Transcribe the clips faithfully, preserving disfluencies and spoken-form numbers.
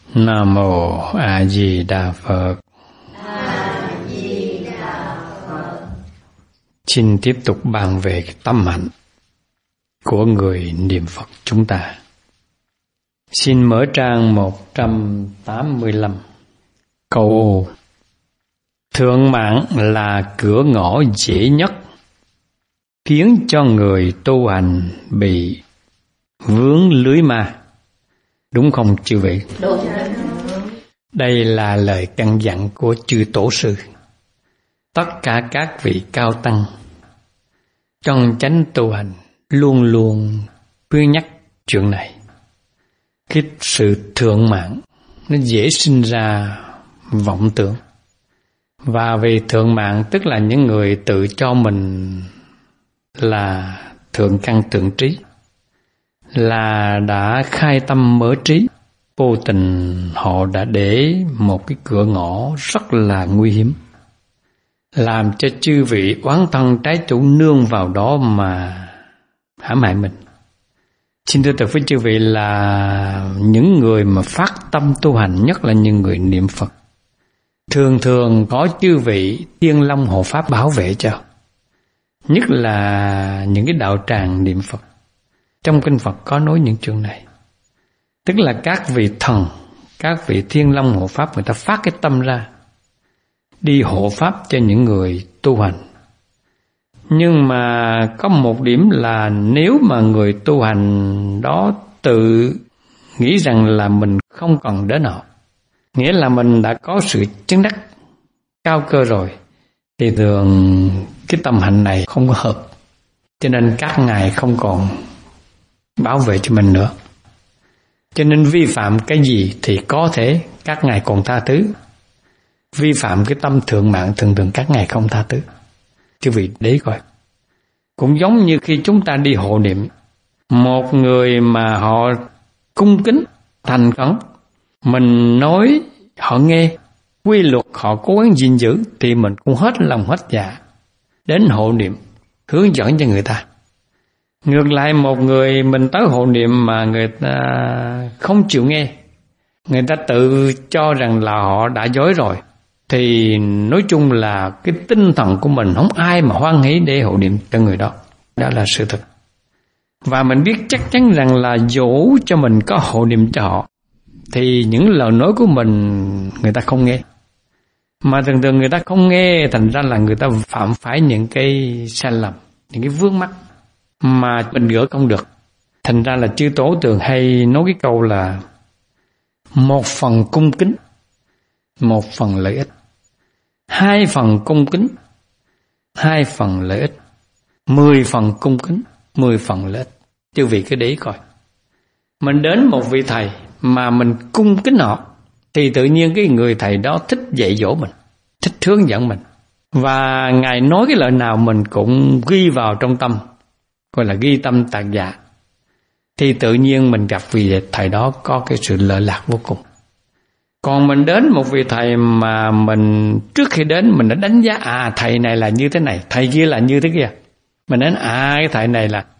Nam mô A Di Đà Phật. A Di Đà Phật. Xin tiếp tục bàn về tâm hạnh của người niệm Phật chúng ta. Xin mở trang một trăm tám mươi lăm. Câu ô: thượng mạng là cửa ngõ dễ nhất, khiến cho người tu hành bị vướng lưới ma. Đúng không chư vị? Đúng. Đây là lời căn dặn của chư tổ sư. Tất cả các vị cao tăng trong chánh tu hành luôn luôn khuyên nhắc chuyện này. Cái sự thượng mạng nó dễ sinh ra vọng tưởng. Và vì thượng mạng tức là những người tự cho mình là thượng căn thượng trí, là đã khai tâm mở trí, vô tình họ đã để một cái cửa ngõ rất là nguy hiểm, làm cho chư vị oán thân trái chủ nương vào đó mà hãm hại mình. Xin thưa thật với chư vị là những người mà phát tâm tu hành, nhất là những người niệm Phật, thường thường có chư vị Thiên Long hộ pháp bảo vệ cho. Nhất là những cái đạo tràng niệm Phật, trong kinh Phật có nói những chuyện này. Tức là các vị thần, các vị Thiên Long hộ pháp, người ta phát cái tâm ra đi hộ pháp cho những người tu hành. Nhưng mà có một điểm là nếu mà người tu hành đó tự nghĩ rằng là mình không cần đến họ, nghĩa là mình đã có sự chứng đắc cao cơ rồi, thì thường cái tâm hạnh này không có hợp, cho nên các ngài không còn bảo vệ cho mình nữa. Cho nên vi phạm cái gì thì có thể các ngài còn tha thứ, vi phạm cái tâm thượng mạng thường thường các ngài không tha thứ. Chứ vì đấy coi, cũng giống như khi chúng ta đi hộ niệm, một người mà họ cung kính, thành khẩn, mình nói họ nghe, quy luật họ cố gắng gìn giữ, thì mình cũng hết lòng hết dạ đến hộ niệm, hướng dẫn cho người ta. Ngược lại, một người mình tới hộ niệm mà người ta không chịu nghe, người ta tự cho rằng là họ đã dối rồi, thì nói chung là cái tinh thần của mình không ai mà hoan hỷ để hộ niệm cho người đó. Đó là sự thật. Và mình biết chắc chắn rằng là dẫu cho mình có hộ niệm cho họ, thì những lời nói của mình người ta không nghe. Mà thường thường người ta không nghe, thành ra là người ta phạm phải những cái sai lầm, những cái vướng mắc mà mình gỡ không được. Thành ra là chư tổ thường hay nói cái câu là một phần cung kính, một phần lợi ích. Hai phần cung kính, hai phần lợi ích. Mười phần cung kính, mười phần lợi ích. Chư vị cứ để ý coi. Mình đến một vị thầy mà mình cung kính họ, thì tự nhiên cái người thầy đó thích dạy dỗ mình, thích hướng dẫn mình. Và ngài nói cái lời nào mình cũng ghi vào trong tâm, gọi là ghi tâm tạc dạ. Thì tự nhiên mình gặp vị thầy đó có cái sự lợi lạc vô cùng. Còn mình đến một vị thầy mà mình trước khi đến mình đã đánh giá, à thầy này là như thế này, thầy kia là như thế kia. Mình đến à cái thầy này là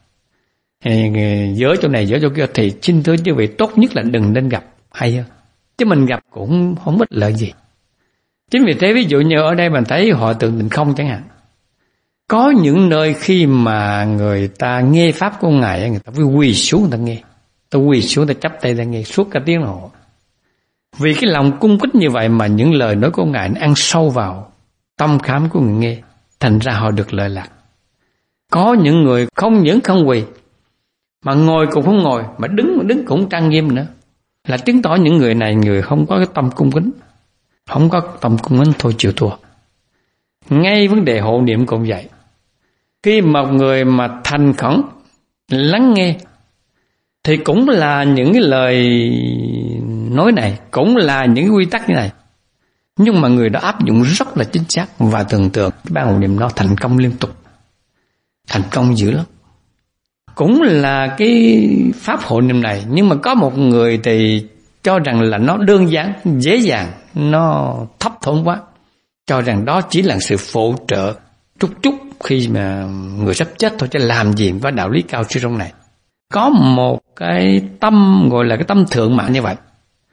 dở chỗ này dở chỗ kia, thì xin thưa chứ vị tốt nhất là đừng nên gặp, hay hơn. Chứ mình gặp cũng không ích lợi gì. Chính vì thế ví dụ như ở đây mình thấy họ tượng Tịnh Không chẳng hạn. Có những nơi khi mà người ta nghe pháp của ngài, người ta phải quỳ xuống người ta nghe, ta quỳ xuống ta chắp tay ta nghe suốt cả tiếng đồng hồ. Vì cái lòng cung kính như vậy mà những lời nói của ngài nó ăn sâu vào tâm khảm của người nghe, thành ra họ được lợi lạc. Có những người không những không quỳ, mà ngồi cũng không ngồi, mà đứng đứng cũng trang nghiêm nữa, là chứng tỏ những người này người không có cái tâm cung kính, không có tâm cung kính thôi chịu thua. Ngay vấn đề hộ niệm cũng vậy. Khi một người mà thành khẩn lắng nghe, thì cũng là những cái lời nói này, cũng là những cái quy tắc như này, nhưng mà người đó áp dụng rất là chính xác, và thường thường cái ban hộ niệm nó thành công liên tục, thành công dữ lắm. Cũng là cái pháp hộ niệm này, nhưng mà có một người thì cho rằng là nó đơn giản, dễ dàng, nó thấp thỏm quá, cho rằng đó chỉ là sự phụ trợ chút chút khi mà người sắp chết thôi, chứ làm gì có đạo lý cao siêu trong này. Có một cái tâm gọi là cái tâm thượng mạng như vậy,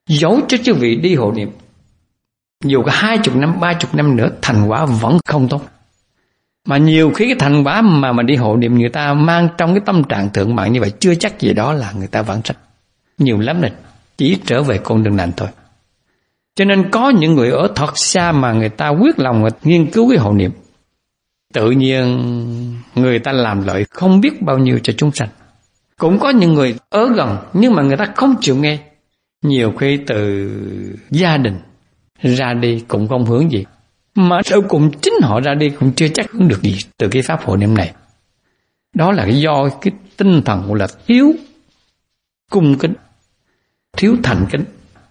Dẫu cho chư vị đi hộ niệm, dù có hai chục năm, ba chục năm nữa, thành quả vẫn không tốt. Mà nhiều khi cái thành quả mà mà đi hộ niệm người ta mang trong cái tâm trạng thượng mạng như vậy, chưa chắc gì đó là người ta vãng sanh. Nhiều lắm là chỉ trở về con đường lành thôi. Cho nên có những người ở thật xa mà người ta quyết lòng người nghiên cứu cái hộ niệm, tự nhiên người ta làm lợi không biết bao nhiêu cho chúng sanh. Cũng có những người ở gần nhưng mà người ta không chịu nghe. Nhiều khi từ gia đình ra đi cũng không hướng gì, mà sau cùng chính họ ra đi cũng chưa chắc hướng được gì từ cái pháp hộ niệm này. Đó là do cái tinh thần của là thiếu cung kính, thiếu thành kính.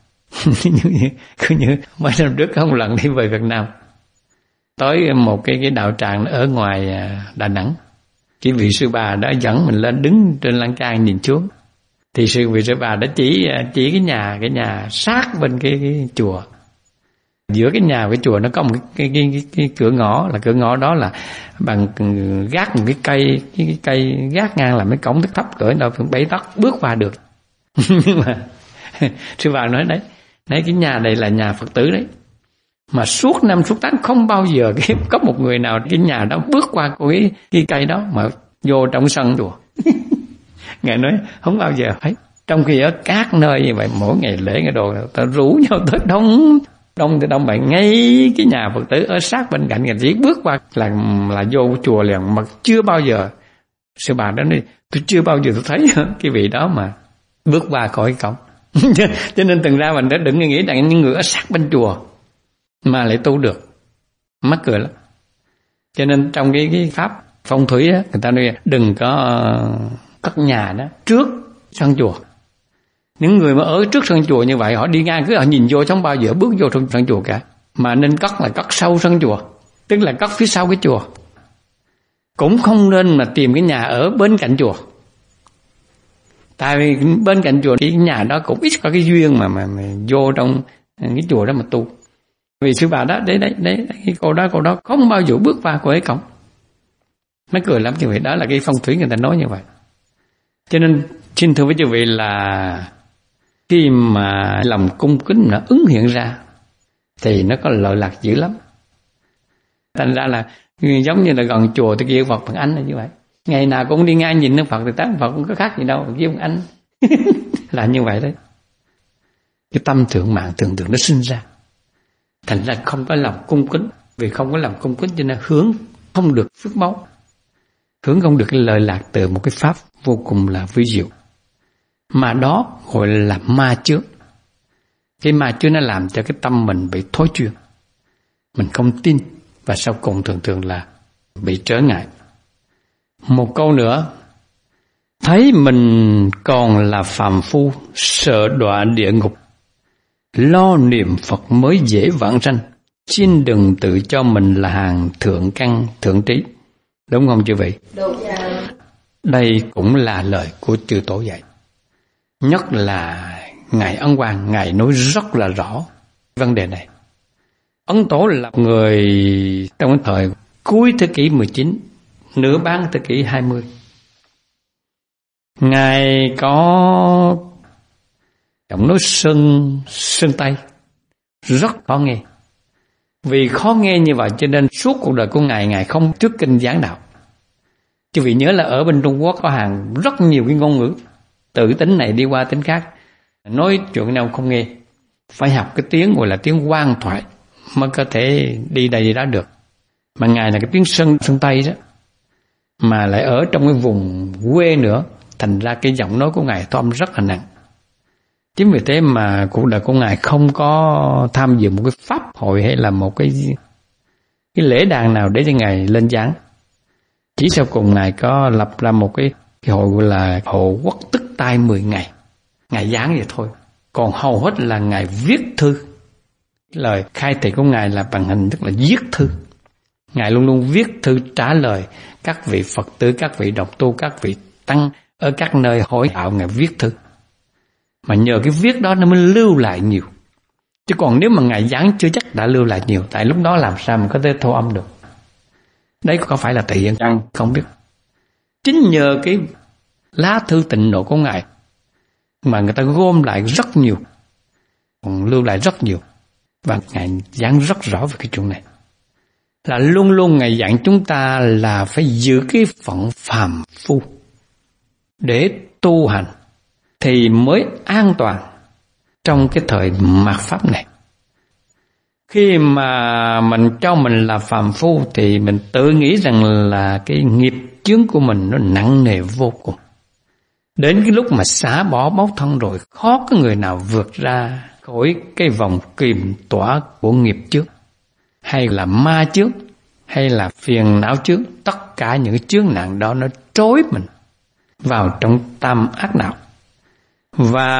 Cứ như mấy năm trước không lần đi về Việt Nam, tới một cái cái đạo tràng ở ngoài Đà Nẵng, cái vị sư bà đã dẫn mình lên đứng trên lan can nhìn xuống, thì sư vị sư bà đã chỉ chỉ cái nhà cái nhà sát bên cái, cái chùa. Giữa cái nhà và cái chùa nó có một cái, cái, cái, cái, cái cửa ngõ, là cửa ngõ đó là bằng gác một cái cây, cái, cái cây gác ngang là mấy cổng thấp thấp cỡ đâu khoảng bảy tấc bước qua được. Nhưng mà sư bà nói đấy, đấy cái nhà này là nhà Phật tử đấy, mà suốt năm suốt tháng không bao giờ cái, có một người nào cái nhà đó bước qua cái, cái cây đó mà vô trong sân chùa. Ngài nói không bao giờ thấy. Trong khi ở các nơi như vậy, mỗi ngày lễ ngày đồ ta rủ nhau tới đông đông thì đông vậy, ngay cái nhà Phật tử ở sát bên cạnh, người chỉ bước qua là là vô chùa liền, mà chưa bao giờ sư bà đó nói tôi chưa bao giờ tôi thấy cái vị đó mà bước qua khỏi cổng. Cho nên từng ra mình đã đừng nghĩ rằng những người ở sát bên chùa mà lại tu được, mắc cười lắm. Cho nên trong cái cái pháp phong thủy đó, người ta nói đừng có cất nhà đó trước sân chùa. Những người mà ở trước sân chùa như vậy, họ đi ngang cứ họ nhìn vô không bao giờ bước vô trong sân chùa cả, mà nên cất là cất sau sân chùa, tức là cất phía sau cái chùa. Cũng không nên mà tìm cái nhà ở bên cạnh chùa, tại vì bên cạnh chùa thì cái nhà đó cũng ít có cái duyên mà mà, mà vô trong cái chùa đó mà tu. Vì sư bà đó đấy đấy đấy cái cô đó cô đó không bao giờ bước qua của ấy cổng. Nó cười lắm như vậy. Đó là cái phong thủy người ta nói như vậy. Cho nên xin thưa với quý vị là khi mà lòng cung kính nó ứng hiện ra thì nó có lợi lạc dữ lắm. Thành ra là giống như là gần chùa tôi kêu Phật bằng anh là như vậy. Ngày nào cũng đi ngang nhìn Đức Phật thì tán Phật cũng có khác gì đâu, kêu bằng anh. Là như vậy đấy. Cái tâm thượng mạng thường thường nó sinh ra. Thành ra không có lòng cung kính. Vì không có lòng cung kính cho nên hướng không được phước báu, hướng không được cái lợi lạc từ một cái pháp vô cùng là vi diệu. Mà đó gọi là ma chướng. Cái ma chướng nó làm cho cái tâm mình bị thối chuyển, mình không tin, và sau cùng thường thường là bị trở ngại. Một câu nữa, thấy mình còn là phàm phu, sợ đọa địa ngục, lo niệm Phật mới dễ vãng sanh, xin đừng tự cho mình là hàng thượng căn thượng trí. Đúng không chư vị? Đúng. Đây cũng là lời của chư Tổ dạy. Nhất là Ngài Ấn Quang, Ngài nói rất là rõ vấn đề này. Ấn Tổ là người trong cái thời cuối thế kỷ mười chín, nửa bán thế kỷ hai mươi. Ngài có giọng nói sơn, sơn Tây, rất khó nghe. Vì khó nghe như vậy cho nên suốt cuộc đời của Ngài, Ngài không thuyết kinh giảng đạo. Chứ vì nhớ là ở bên Trung Quốc có hàng rất nhiều cái ngôn ngữ, từ tính này đi qua tính khác, nói chuyện nào không nghe, phải học cái tiếng gọi là tiếng quan thoại mới có thể đi đây đi đó được. Mà Ngài là cái tiếng sơn, sơn Tây đó, mà lại ở trong cái vùng quê nữa, thành ra cái giọng nói của Ngài tom rất là nặng. Chính vì thế mà cuộc đời của Ngài không có tham dự một cái pháp hội hay là một cái cái lễ đàn nào để cho Ngài lên giảng. Chỉ sau cùng Ngài có lập ra một cái, cái hội gọi là Hộ Quốc Tức Tai mười ngày. Ngài giảng vậy thôi. Còn hầu hết là Ngài viết thư. Lời khai thị của Ngài là bằng hình thức là viết thư. Ngài luôn luôn viết thư trả lời các vị Phật tử, các vị độc tu, các vị tăng ở các nơi hội đạo. Ngài viết thư. Mà nhờ cái viết đó nó mới lưu lại nhiều. Chứ còn nếu mà Ngài giảng chưa chắc đã lưu lại nhiều. Tại lúc đó làm sao mà có thể thu âm được. Đấy có phải là tỳ hiện chăng? Không biết. Chính nhờ cái lá thư tịnh độ của Ngài mà người ta gom lại rất nhiều. còn lưu lại rất nhiều. Và Ngài giảng rất rõ về cái chuyện này. Là luôn luôn Ngài dặn chúng ta là phải giữ cái phận phàm phu để tu hành thì mới an toàn trong cái thời mạt pháp này. Khi mà mình cho mình là phàm phu thì mình tự nghĩ rằng là cái nghiệp chướng của mình nó nặng nề vô cùng. Đến cái lúc mà xả bỏ báo thân rồi, khó có người nào vượt ra khỏi cái vòng kiềm tỏa của nghiệp chướng, hay là ma chướng, hay là phiền não chướng. Tất cả những cái chướng nặng đó nó trói mình vào trong tam ác đạo. Và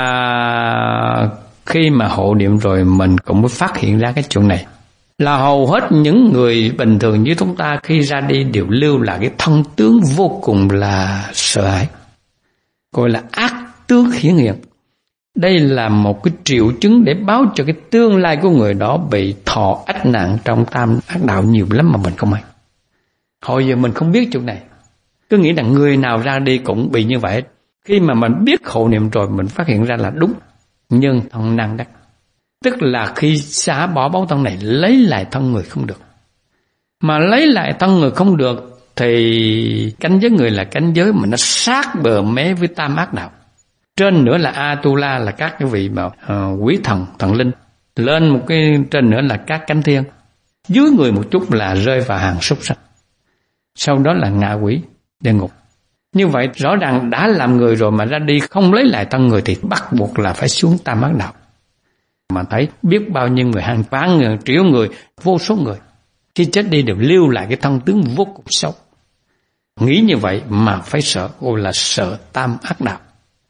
khi mà hộ niệm rồi mình cũng mới phát hiện ra cái chuyện này. Là hầu hết những người bình thường như chúng ta khi ra đi đều lưu lại cái thân tướng vô cùng là sợ hãi, gọi là ác tướng hiển hiện. Đây là một cái triệu chứng để báo cho cái tương lai của người đó bị thọ ách nạn trong tam ác đạo nhiều lắm mà mình không hay. Hồi giờ mình không biết chuyện này, cứ nghĩ rằng người nào ra đi cũng bị như vậy. Khi mà mình biết hộ niệm rồi mình phát hiện ra là đúng, nhưng thân năng đắc. Tức là khi xả bỏ báo thân này, lấy lại thân người không được. Mà lấy lại thân người không được thì cảnh giới người là cảnh giới mà nó sát bờ mé với tam ác đạo. Trên nữa là Atula, là các cái vị mà uh, quý thần, thần linh. Lên một cái trên nữa là các cánh thiên. Dưới người một chút là rơi vào hàng súc sanh. Sau đó là ngạ quỷ, địa ngục. Như vậy rõ ràng đã làm người rồi mà ra đi không lấy lại thân người thì bắt buộc là phải xuống tam ác đạo. Mà thấy biết bao nhiêu người, hàng vạn người, triệu người, vô số người khi chết đi đều lưu lại cái thân tướng vô cùng xấu. Nghĩ như vậy mà phải sợ, gọi là sợ tam ác đạo,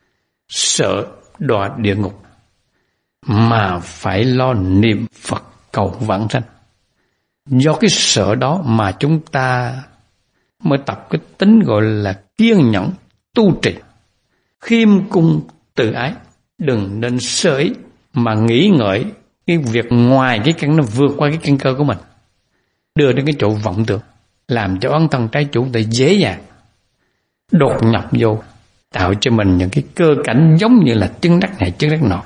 sợ đọa địa ngục, mà phải lo niệm Phật cầu vãng sanh. Do cái sợ đó mà chúng ta mới tập cái tính gọi là kiên nhẫn tu trì, khiêm cung tự ái, đừng nên sơ ý mà nghĩ ngợi cái việc ngoài cái căn nó vượt qua cái căn cơ của mình, đưa đến cái chỗ vọng tưởng, làm cho ân thân trái chủ để dễ dàng đột nhập vô, tạo cho mình những cái cơ cảnh giống như là chứng đắc này chứng đắc nọ,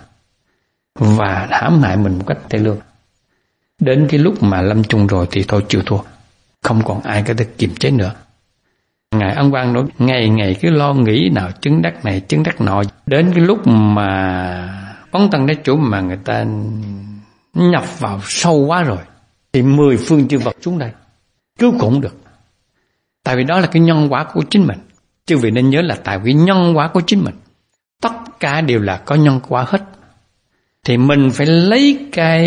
và hãm hại mình một cách thê lương. Đến cái lúc mà lâm chung rồi thì thôi chịu thua, không còn ai có thể kiềm chế nữa. Ngài Ân Quang nói ngày ngày cứ lo nghĩ nào chứng đắc này chứng đắc nọ, đến cái lúc mà ân thân trái chủ mà người ta nhập vào sâu quá rồi thì mười phương chư Phật xuống đây cứu cũng được. Tại vì đó là cái nhân quả của chính mình. Chư vị nên nhớ là tại vì nhân quả của chính mình, tất cả đều là có nhân quả hết. Thì mình phải lấy cái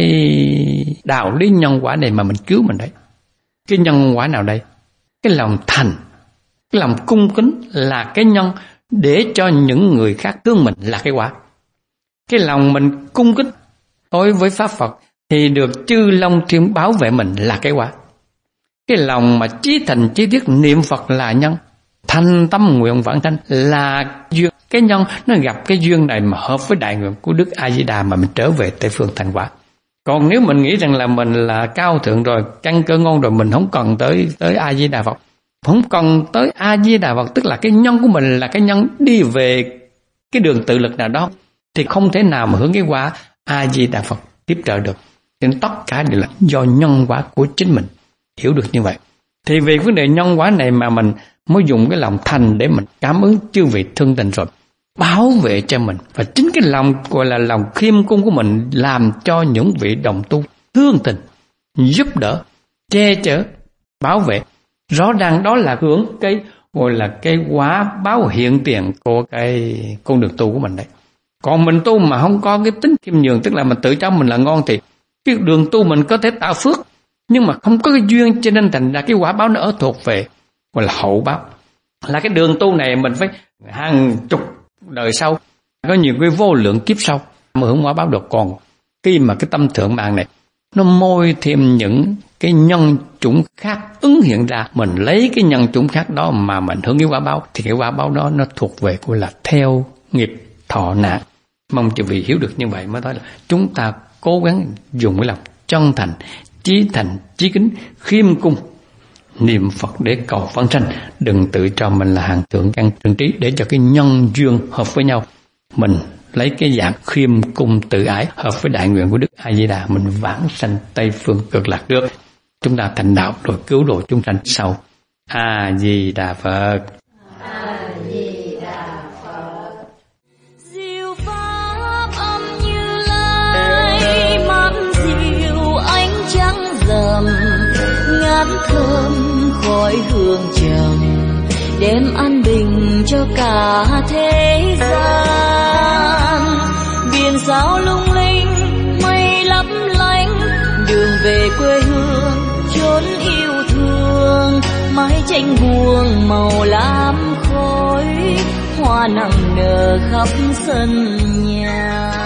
đạo lý nhân quả này mà mình cứu mình đấy. Cái nhân quả nào đây? Cái lòng thành, cái lòng cung kính là cái nhân để cho những người khác thương mình là cái quả. Cái lòng mình cung kính đối với Pháp Phật thì được chư Long Thiên bảo vệ mình là cái quả. Cái lòng mà chí thành chí thiết niệm Phật là nhân, thành tâm nguyện vãng sanh là duyên. Cái nhân nó gặp cái duyên này mà hợp với đại nguyện của Đức A Di Đà mà mình trở về Tây Phương thành quả. Còn nếu mình nghĩ rằng là mình là cao thượng rồi, căn cơ ngon rồi, mình không cần tới tới A Di Đà Phật, không cần tới A Di Đà Phật, tức là cái nhân của mình là cái nhân đi về cái đường tự lực nào đó, thì không thể nào mà hướng cái quả A Di Đà Phật tiếp trợ được. Nên tất cả đều là do nhân quả của chính mình. Hiểu được như vậy thì về vấn đề nhân quả này mà mình mới dùng cái lòng thành để mình cảm ứng chư vị thương tình rồi bảo vệ cho mình. Và chính cái lòng gọi là lòng khiêm cung của mình làm cho những vị đồng tu thương tình, giúp đỡ, che chở, bảo vệ. Rõ ràng đó là hướng cái gọi là cái quả báo hiện tiền của cái con đường tu của mình đấy. Còn mình tu mà không có cái tính khiêm nhường, tức là mình tự cho mình là ngon, thì cái đường tu mình có thể tạo phước nhưng mà không có cái duyên, cho nên thành ra cái quả báo nó ở thuộc về gọi là hậu báo. Là cái đường tu này mình phải hàng chục đời sau, có nhiều cái vô lượng kiếp sau mà hưởng quả báo được. Còn khi mà cái tâm thượng mạng này nó môi thêm những cái nhân chủng khác ứng hiện ra, mình lấy cái nhân chủng khác đó mà mình hưởng cái quả báo, thì cái quả báo đó nó thuộc về gọi là theo nghiệp thọ nạn. Mong chư vị hiểu được như vậy mới nói là chúng ta cố gắng dùng cái lòng chân thành, chí thành, chí kính, khiêm cung niệm Phật để cầu vãng sanh. Đừng tự cho mình là hàng thượng căn thượng trí, để cho cái nhân duyên hợp với nhau, mình lấy cái dạng khiêm cung tự ái hợp với đại nguyện của Đức A Di Đà, mình vãng sanh Tây phương Cực Lạc trước. Chúng ta thành đạo rồi cứu độ chúng sanh sau. A Di Đà Phật. A Di Đà Phật. Diệu pháp âm Như Lai, mang diệu ánh trắng rằm, ngát thơm khói hương trầm, đem an bình cho cả thế gian. Biển sao lung linh, mây lấp lánh, đường về quê hương chốn yêu thương. Mái tranh buông màu lam khói, hoa nặng nở khắp sân nhà.